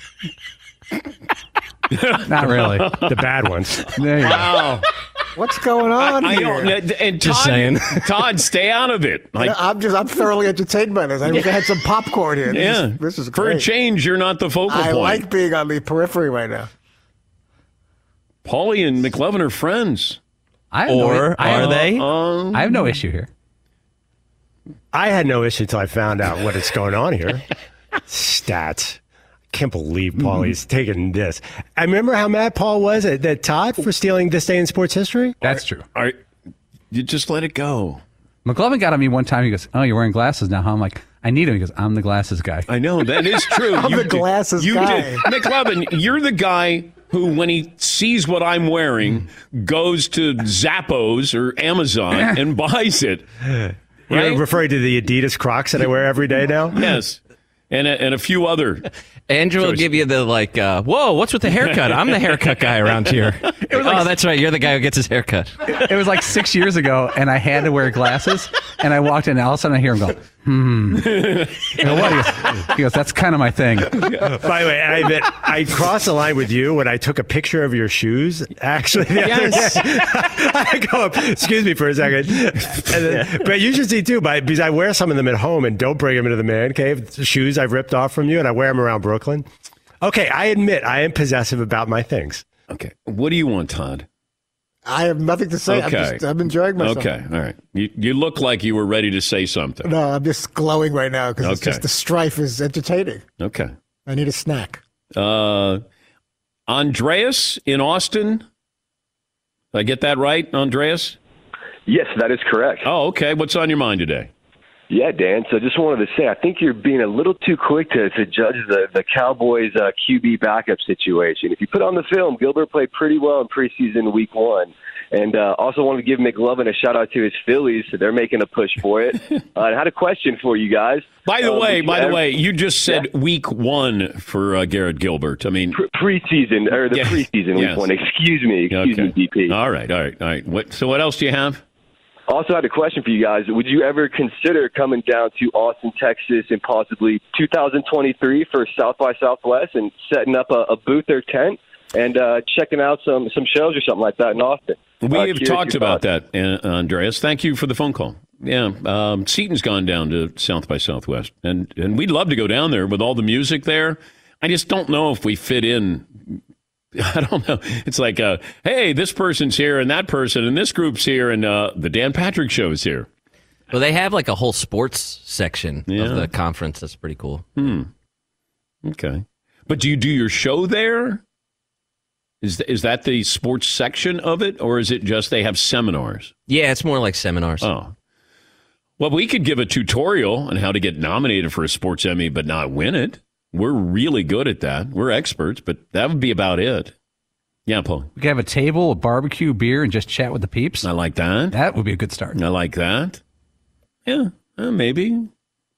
Speaker 7: Not really.
Speaker 6: The bad ones.
Speaker 7: There you
Speaker 4: go.
Speaker 9: What's going on here?
Speaker 4: And
Speaker 8: just saying.
Speaker 4: Todd, stay out of it.
Speaker 9: I'm thoroughly entertained by this. I wish I had some popcorn here. This is great.
Speaker 4: For a change, you're not the focal point.
Speaker 9: I like being on the periphery right now.
Speaker 4: Paulie and McLovin are friends.
Speaker 8: Are they?
Speaker 7: I have no issue here.
Speaker 6: I had no issue until I found out what is going on here. Stats. Can't believe Paulie's taking this. I remember how mad Paul was at Todd for stealing This Day in Sports History.
Speaker 7: That's true.
Speaker 4: You just let it go.
Speaker 7: McLovin got on me one time. He goes, "Oh, you're wearing glasses now, huh?" I'm like, I need him. He goes, I'm the glasses guy.
Speaker 4: I know, that is true.
Speaker 9: I'm the glasses guy.
Speaker 4: McLovin, you're the guy who, when he sees what I'm wearing, goes to Zappos or Amazon and buys it.
Speaker 6: Right?
Speaker 4: You're
Speaker 6: referring to the Adidas Crocs that I wear every day now?
Speaker 4: Yes. And a few other.
Speaker 8: Andrew will give you the whoa, what's with the haircut? I'm the haircut guy around here. That's right. You're the guy who gets his haircut.
Speaker 7: It was like 6 years ago, and I had to wear glasses, and I walked in, and all of a sudden I hear him go, I go, what? He goes, that's kind of my thing.
Speaker 6: By the way, I admit, I crossed the line with you when I took a picture of your shoes, actually, the other day. I go up, excuse me for a second. But you should see, too, because I wear some of them at home and don't bring them into the man cave, the shoes I've ripped off from you, and I wear them around Brooklyn. Okay, I admit I am possessive about my things.
Speaker 4: Okay. What do you want, Todd?
Speaker 9: I have nothing to say.
Speaker 4: Okay.
Speaker 9: I'm enjoying myself.
Speaker 4: Okay, all right. You look like you were ready to say something.
Speaker 9: No, I'm just glowing right now because it's just the strife is entertaining.
Speaker 4: Okay.
Speaker 9: I need a snack.
Speaker 4: Andreas in Austin. Did I get that right, Andreas?
Speaker 15: Yes, that is correct.
Speaker 4: Oh, okay. What's on your mind today?
Speaker 15: Yeah, Dan. So just wanted to say, I think you're being a little too quick to judge the Cowboys' QB backup situation. If you put on the film, Gilbert played pretty well in preseason week 1. And also wanted to give McLovin a shout-out to his Phillies. They're making a push for it. I had a question for you guys.
Speaker 4: By the way, you just said week 1 for Garrett Gilbert. I mean,
Speaker 15: preseason, or the preseason week 1. Excuse me, DP.
Speaker 4: All right. So what else do you have?
Speaker 15: Also had a question for you guys. Would you ever consider coming down to Austin, Texas in possibly 2023 for South by Southwest and setting up a booth or tent and checking out some shows or something like that in Austin?
Speaker 4: We have talked about that, Andreas. Thank you for the phone call. Yeah, Seton's gone down to South by Southwest, and we'd love to go down there with all the music there. I just don't know if we fit in. I don't know. It's like, hey, this person's here and that person and this group's here and the Dan Patrick Show is here.
Speaker 8: Well, they have like a whole sports section of the conference. That's pretty cool.
Speaker 4: Okay. But do you do your show there? Is that the sports section of it, or is it just they have seminars?
Speaker 8: Yeah, it's more like seminars.
Speaker 4: Oh. Well, we could give a tutorial on how to get nominated for a Sports Emmy but not win it. We're really good at that. We're experts, but that would be about it. Yeah, Paul.
Speaker 7: We could have a table, a barbecue, beer, and just chat with the peeps.
Speaker 4: I like that.
Speaker 7: That would be a good start.
Speaker 4: I like that. Yeah, maybe.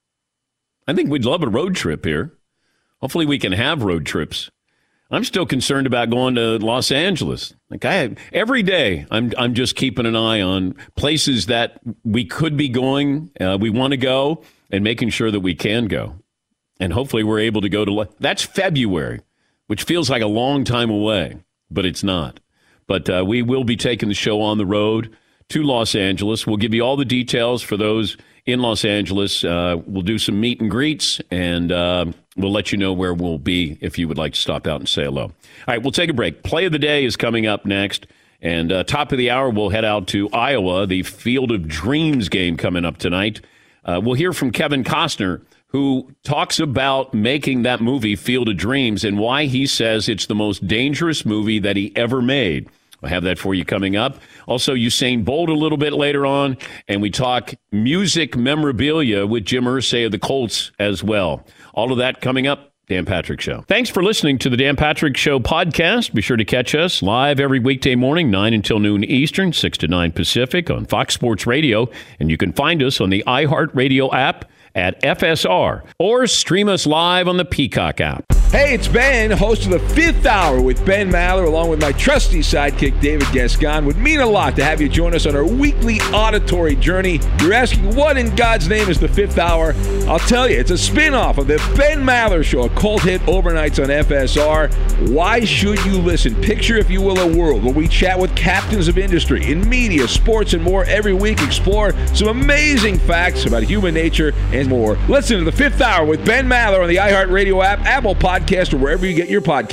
Speaker 4: I think we'd love a road trip here. Hopefully we can have road trips. I'm still concerned about going to Los Angeles. Every day I'm just keeping an eye on places that we could be going, we want to go, and making sure that we can go. And hopefully we're able to go to – that's February, which feels like a long time away, but it's not. But we will be taking the show on the road to Los Angeles. We'll give you all the details for those in Los Angeles. We'll do some meet and greets, and we'll let you know where we'll be if you would like to stop out and say hello. All right, we'll take a break. Play of the Day is coming up next. And top of the hour, we'll head out to Iowa, the Field of Dreams game coming up tonight. We'll hear from Kevin Costner, who talks about making that movie Field of Dreams and why he says it's the most dangerous movie that he ever made. I'll have that for you coming up. Also, Usain Bolt a little bit later on, and we talk music memorabilia with Jim Irsay of the Colts as well. All of that coming up. Dan Patrick Show. Thanks for listening to the Dan Patrick Show podcast. Be sure to catch us live every weekday morning, 9 until noon Eastern, 6 to 9 Pacific on Fox Sports Radio. And you can find us on the iHeartRadio app at FSR or stream us live on the Peacock app.
Speaker 16: Hey, it's Ben, host of the Fifth Hour with Ben Maller, along with my trusty sidekick, David Gascon. Would mean a lot to have you join us on our weekly auditory journey. You're asking, what in God's name is the Fifth Hour? I'll tell you, it's a spin-off of the Ben Maller Show, a cult hit overnights on FSR. Why should you listen? Picture, if you will, a world where we chat with captains of industry in media, sports, and more every week. Explore some amazing facts about human nature and more. Listen to the Fifth Hour with Ben Maller on the iHeartRadio app, Apple Podcast, or wherever you get your podcasts.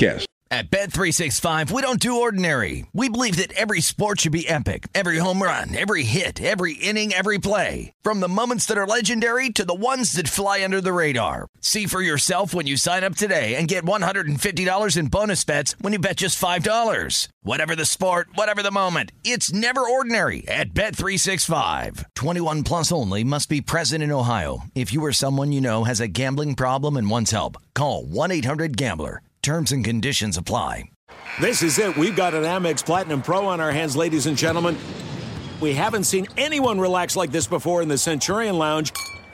Speaker 10: At Bet365, we don't do ordinary. We believe that every sport should be epic. Every home run, every hit, every inning, every play. From the moments that are legendary to the ones that fly under the radar. See for yourself when you sign up today and get $150 in bonus bets when you bet just $5. Whatever the sport, whatever the moment, it's never ordinary at Bet365. 21 plus only. Must be present in Ohio. If you or someone you know has a gambling problem and wants help, call 1-800-GAMBLER. Terms and conditions apply.
Speaker 17: This is it. We've got an Amex Platinum Pro on our hands, ladies and gentlemen. We haven't seen anyone relax like this before in the Centurion Lounge.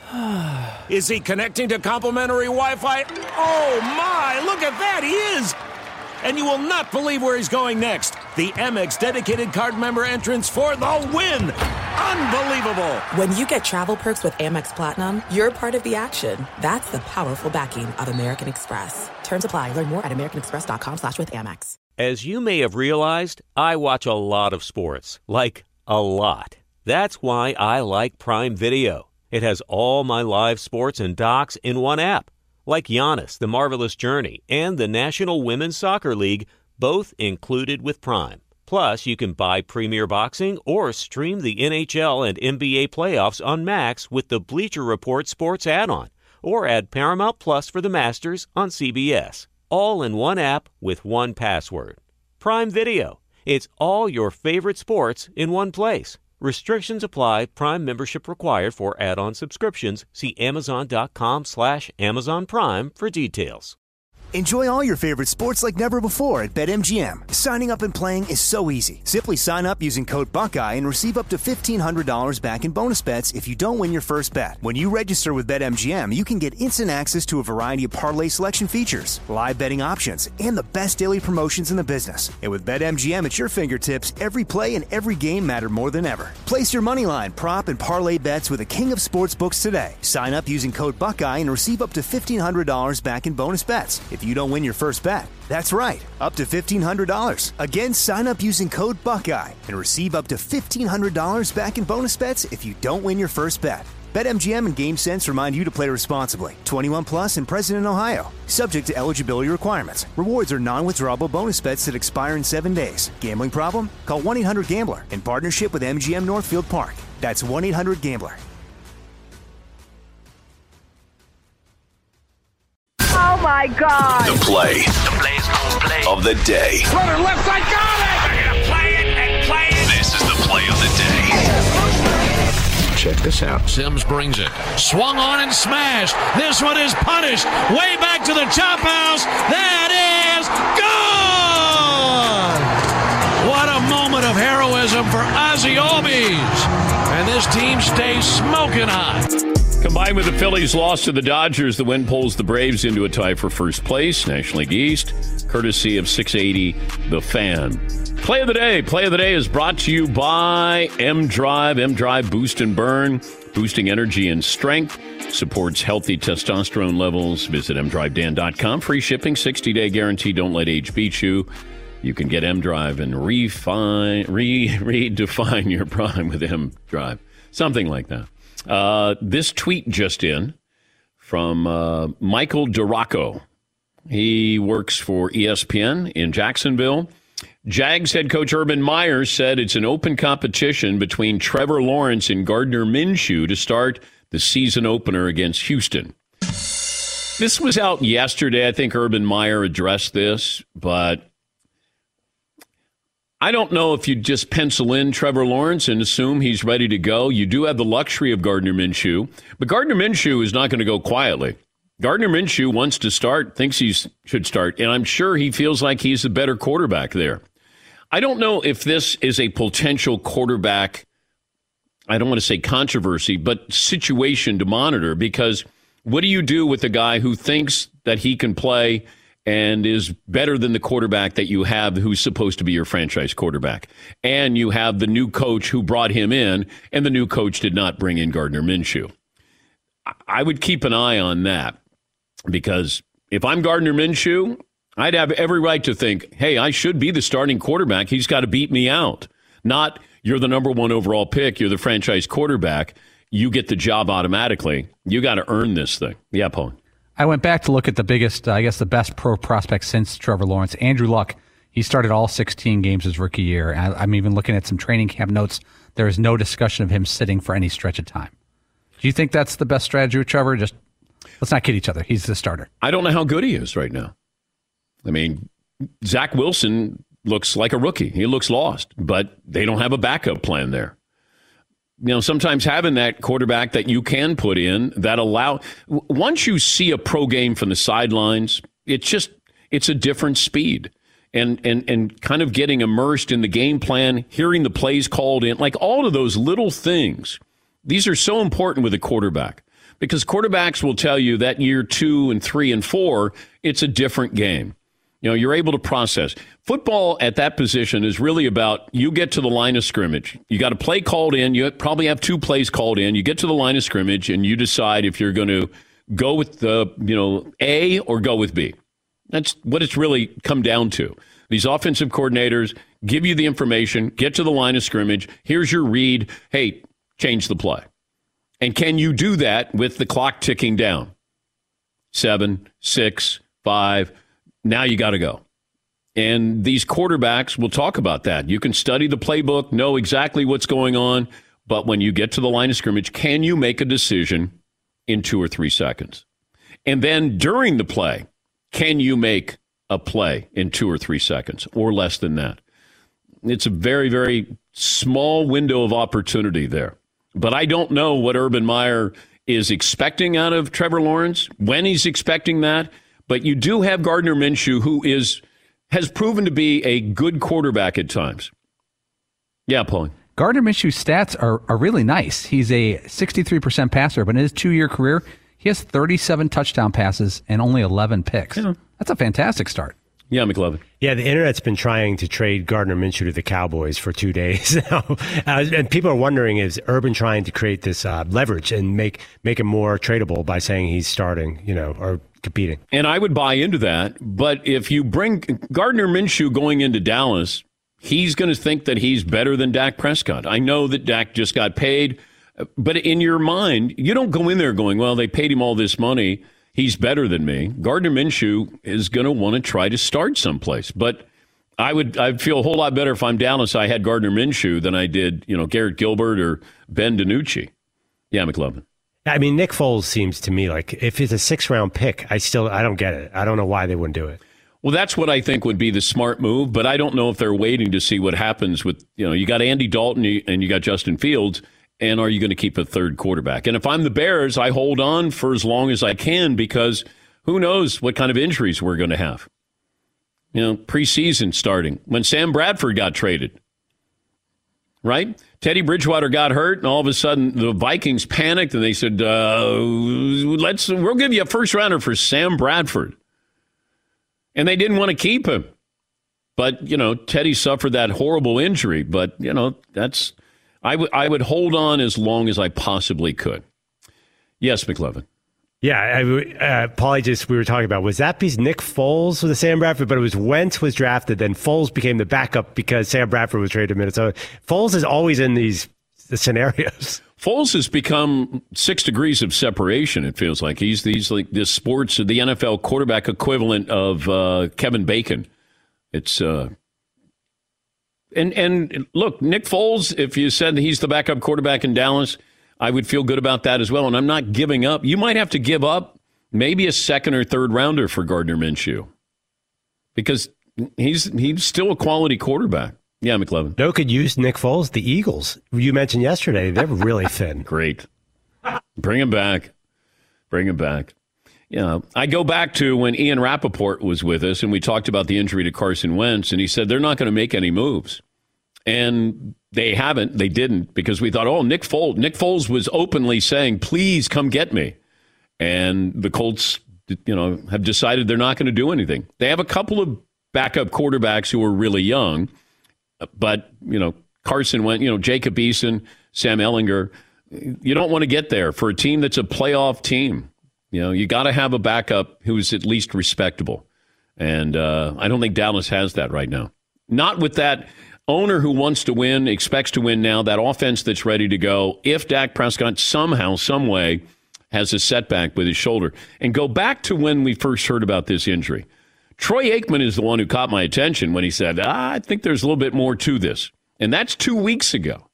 Speaker 17: Is he connecting to complimentary Wi-Fi? Oh, my. Look at that. He is. And you will not believe where he's going next. The Amex dedicated card member entrance for the win. Unbelievable.
Speaker 1: When you get travel perks with Amex Platinum, you're part of the action. That's the powerful backing of American Express. Terms apply. Learn more at americanexpress.com/withAmex.
Speaker 3: As you may have realized, I watch a lot of sports. Like, a lot. That's why I like Prime Video. It has all my live sports and docs in one app. Like Giannis, The Marvelous Journey, and the National Women's Soccer League, both included with Prime. Plus, you can buy Premier Boxing or stream the NHL and NBA playoffs on Max with the Bleacher Report Sports add-on, or add Paramount Plus for the Masters on CBS. All in one app with one password. Prime Video. It's all your favorite sports in one place. Restrictions apply. Prime membership required for add-on subscriptions. See Amazon.com/Amazon Prime for details.
Speaker 12: Enjoy all your favorite sports like never before at BetMGM. Signing up and playing is so easy. Simply sign up using code Buckeye and receive up to $1,500 back in bonus bets if you don't win your first bet. When you register with BetMGM, you can get instant access to a variety of parlay selection features, live betting options, and the best daily promotions in the business. And with BetMGM at your fingertips, every play and every game matter more than ever. Place your moneyline, prop, and parlay bets with the king of sportsbooks today. Sign up using code Buckeye and receive up to $1,500 back in bonus bets if you don't win your first bet. That's right, up to $1,500. Again, sign up using code Buckeye and receive up to $1,500 back in bonus bets if you don't win your first bet. BetMGM and GameSense remind you to play responsibly. 21 plus and present in Ohio. Subject to eligibility requirements. Rewards are non-withdrawable bonus bets that expire in 7 days. Gambling problem? Call 1-800-GAMBLER in partnership with MGM Northfield Park. That's 1-800-GAMBLER.
Speaker 18: Oh my God.
Speaker 19: The play of the day.
Speaker 18: Runner left side, got it! They're going to play it and play it.
Speaker 19: This is the play of the day.
Speaker 20: Check this out. Sims brings it. Swung on and smashed. This one is punished. Way back to the chop house. That is gone! What a moment of heroism for Ozzie Albies. And this team stays smoking hot.
Speaker 4: Combined with the Phillies' loss to the Dodgers, the win pulls the Braves into a tie for first place, National League East, courtesy of 680 The Fan. Play of the Day. Play of the Day is brought to you by M-Drive. M-Drive Boost and Burn, boosting energy and strength, supports healthy testosterone levels. Visit mdrivedan.com. Free shipping, 60-day guarantee. Don't let age beat you. You can get M-Drive and redefine your prime with M-Drive. Something like that. This tweet just in from Michael DeRocco. He works for ESPN in Jacksonville. Jags head coach Urban Meyer said it's an open competition between Trevor Lawrence and Gardner Minshew to start the season opener against Houston. This was out yesterday. I think Urban Meyer addressed this, but I don't know if you just pencil in Trevor Lawrence and assume he's ready to go. You do have the luxury of Gardner Minshew, but Gardner Minshew is not going to go quietly. Gardner Minshew wants to start, thinks he should start, and I'm sure he feels like he's a better quarterback there. I don't know if this is a potential quarterback, I don't want to say controversy, but situation to monitor, because what do you do with a guy who thinks that he can play and is better than the quarterback that you have who's supposed to be your franchise quarterback? And you have the new coach who brought him in, and the new coach did not bring in Gardner Minshew. I would keep an eye on that, because if I'm Gardner Minshew, I'd have every right to think, hey, I should be the starting quarterback. He's got to beat me out. Not, you're the number one overall pick, you're the franchise quarterback, you get the job automatically. You got to earn this thing. Yeah, Paul.
Speaker 7: I went back to look at the biggest, the best pro prospect since Trevor Lawrence, Andrew Luck. He started all 16 games his rookie year. I'm even looking at some training camp notes. There is no discussion of him sitting for any stretch of time. Do you think that's the best strategy with Trevor? Just let's not kid each other. He's the starter.
Speaker 4: I don't know how good he is right now. I mean, Zach Wilson looks like a rookie. He looks lost, but they don't have a backup plan there. Sometimes having that quarterback that you can put in that once you see a pro game from the sidelines, it's a different speed. And kind of getting immersed in the game plan, hearing the plays called in, like all of those little things. These are so important with a quarterback because quarterbacks will tell you that year 2 and 3 and 4, it's a different game. You're able to process. Football at that position is really about you get to the line of scrimmage. You got a play called in. You probably have 2 plays called in. You get to the line of scrimmage and you decide if you're going to go with the A or go with B. That's what it's really come down to. These offensive coordinators give you the information, get to the line of scrimmage. Here's your read. Hey, change the play. And can you do that with the clock ticking down? 7, 6, 5. Now you got to go. And these quarterbacks will talk about that. You can study the playbook, know exactly what's going on. But when you get to the line of scrimmage, can you make a decision in 2 or 3 seconds? And then during the play, can you make a play in 2 or 3 seconds or less than that? It's a very, very small window of opportunity there. But I don't know what Urban Meyer is expecting out of Trevor Lawrence, when he's expecting that. But you do have Gardner Minshew, who has proven to be a good quarterback at times. Yeah, Paulie.
Speaker 7: Gardner Minshew's stats are really nice. He's a 63% passer, but in his 2-year career, he has 37 touchdown passes and only 11 picks. Yeah. That's a fantastic start.
Speaker 4: Yeah, McLovin.
Speaker 6: Yeah, the internet's been trying to trade Gardner Minshew to the Cowboys for 2 days now. And people are wondering, is Urban trying to create this leverage and make him more tradable by saying he's starting, or competing?
Speaker 4: And I would buy into that. But if you bring Gardner Minshew going into Dallas, he's going to think that he's better than Dak Prescott. I know that Dak just got paid. But in your mind, you don't go in there going, well, they paid him all this money. He's better than me. Gardner Minshew is going to want to try to start someplace. But I'd feel a whole lot better if I'm Dallas. I had Gardner Minshew than I did, Garrett Gilbert or Ben DiNucci. Yeah, McLovin.
Speaker 6: I mean, Nick Foles seems to me like if it's a 6th-round pick, I don't get it. I don't know why they wouldn't do it.
Speaker 4: Well, that's what I think would be the smart move, but I don't know if they're waiting to see what happens with, you got Andy Dalton and you got Justin Fields. And are you going to keep a third quarterback? And if I'm the Bears, I hold on for as long as I can because who knows what kind of injuries we're going to have. Preseason starting. When Sam Bradford got traded, right? Teddy Bridgewater got hurt, and all of a sudden the Vikings panicked, and they said, we'll give you a first-rounder for Sam Bradford. And they didn't want to keep him. But, Teddy suffered that horrible injury. But, that's... I would hold on as long as I possibly could. Yes, McLovin.
Speaker 6: Yeah, Paulie, we were talking about, was that piece Nick Foles with the Sam Bradford, but it was Wentz was drafted, then Foles became the backup because Sam Bradford was traded to Minnesota. Foles is always in these scenarios.
Speaker 4: Foles has become 6 degrees of separation, it feels like. He's like this sports, the NFL quarterback equivalent of Kevin Bacon. It's... And look, Nick Foles, if you said he's the backup quarterback in Dallas, I would feel good about that as well. And I'm not giving up. You might have to give up maybe a 2nd or 3rd rounder for Gardner Minshew because he's still a quality quarterback. Yeah, McLovin.
Speaker 6: No, could use Nick Foles. The Eagles, you mentioned yesterday, they're really thin.
Speaker 4: Great. Bring him back. Bring him back. I go back to when Ian Rappaport was with us and we talked about the injury to Carson Wentz, and he said they're not going to make any moves. And they haven't. They didn't because we thought, Nick Foles was openly saying, please come get me. And the Colts, have decided they're not going to do anything. They have a couple of backup quarterbacks who are really young, but, Carson Wentz, Jacob Eason, Sam Ehlinger, you don't want to get there for a team that's a playoff team. You got to have a backup who's at least respectable. And I don't think Dallas has that right now. Not with that owner who wants to win, expects to win now, that offense that's ready to go. If Dak Prescott somehow, some way has a setback with his shoulder. And go back to when we first heard about this injury. Troy Aikman is the one who caught my attention when he said, I think there's a little bit more to this. And that's 2 weeks ago.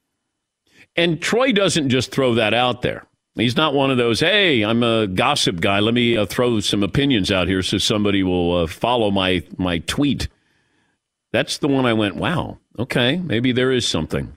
Speaker 4: And Troy doesn't just throw that out there. He's not one of those, hey, I'm a gossip guy. Let me throw some opinions out here so somebody will follow my tweet. That's the one I went, wow, okay, maybe there is something.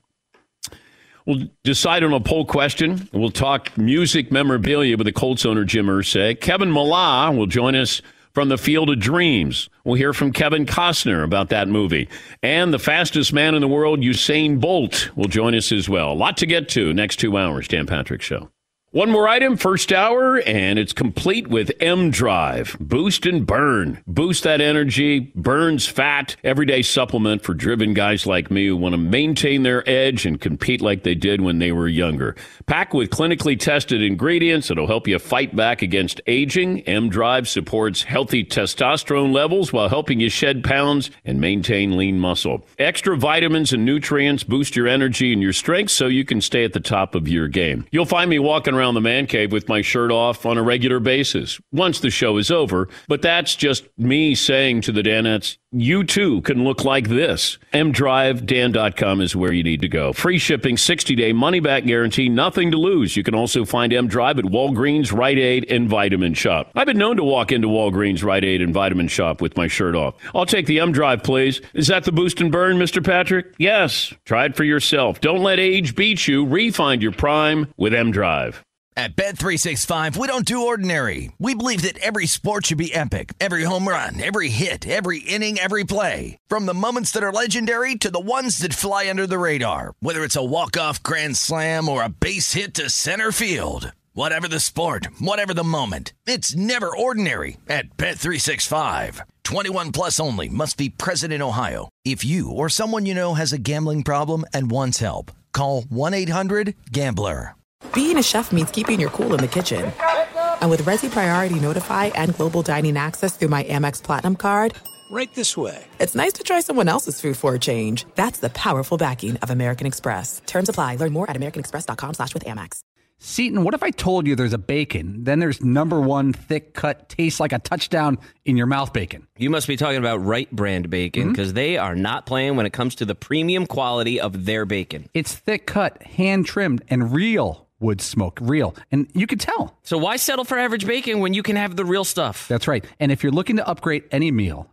Speaker 4: We'll decide on a poll question. We'll talk music memorabilia with the Colts owner, Jim Irsay. Kevin Millar will join us from the Field of Dreams. We'll hear from Kevin Costner about that movie. And the fastest man in the world, Usain Bolt, will join us as well. A lot to get to next 2 hours, Dan Patrick Show. One more item, first hour, and it's complete with M-Drive. Boost and burn. Boost that energy, burns fat. Everyday supplement for driven guys like me who want to maintain their edge and compete like they did when they were younger. Packed with clinically tested ingredients that'll help you fight back against aging. M-Drive supports healthy testosterone levels while helping you shed pounds and maintain lean muscle. Extra vitamins and nutrients boost your energy and your strength so you can stay at the top of your game. You'll find me walking around the man cave with my shirt off on a regular basis once the show is over, but that's just me saying to the Danettes, you too can look like this. mdrivedan.com is where you need to go. Free shipping, 60-day money-back guarantee, nothing to lose. You can also find M-Drive at Walgreens, Rite Aid, and Vitamin Shop. I've been known to walk into Walgreens, Rite Aid, and Vitamin Shop with my shirt off. I'll take the M-Drive, please. Is that the boost and burn, Mr. Patrick? Yes. Try it for yourself. Don't let age beat you. Refind your prime with M-Drive.
Speaker 10: At Bet365, we don't do ordinary. We believe that every sport should be epic. Every home run, every hit, every inning, every play. From the moments that are legendary to the ones that fly under the radar. Whether it's a walk-off grand slam or a base hit to center field. Whatever the sport, whatever the moment. It's never ordinary at Bet365. 21 plus only. Must be present in Ohio. If you or someone you know has a gambling problem and wants help, call 1-800-GAMBLER.
Speaker 1: Being a chef means keeping your cool in the kitchen. And with Resi Priority Notify and Global Dining Access through my Amex Platinum card,
Speaker 17: right this way.
Speaker 1: It's nice to try someone else's food for a change. That's the powerful backing of American Express. Terms apply. Learn more at americanexpress.com/withAmex.
Speaker 7: Seton, what if I told you there's a bacon, then there's number one thick cut, tastes like a touchdown in your mouth bacon?
Speaker 8: You must be talking about Wright Brand bacon, because they are not playing when it comes to the premium quality of their bacon.
Speaker 7: It's thick cut, hand trimmed, and real wood smoke, real. And you can tell.
Speaker 8: So why settle for average bacon when you can have the real stuff?
Speaker 7: That's right. And if you're looking to upgrade any meal,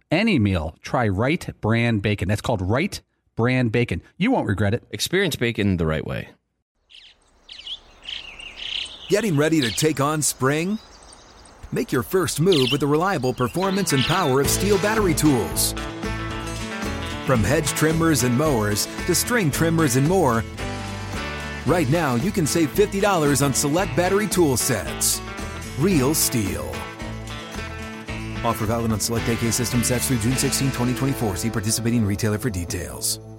Speaker 7: try Wright Brand bacon. That's called Wright Brand bacon. You won't regret it.
Speaker 8: Experience bacon the right way.
Speaker 21: Getting ready to take on spring? Make your first move with the reliable performance and power of Steel battery tools. From hedge trimmers and mowers to string trimmers and more, right now you can save $50 on select battery tool sets. Real Steel. Offer valid on select AK system sets through June 16, 2024. See participating retailer for details.